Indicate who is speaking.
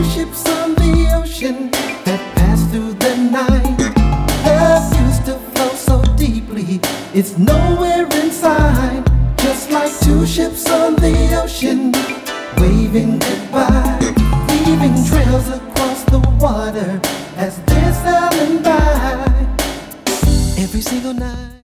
Speaker 1: two ships on the ocean that pass through the night. Love used to flow so deeply, it's nowhere inside. Just like two ships on the ocean, waving goodbye, leaving trails across the water as they're sailing by every single night.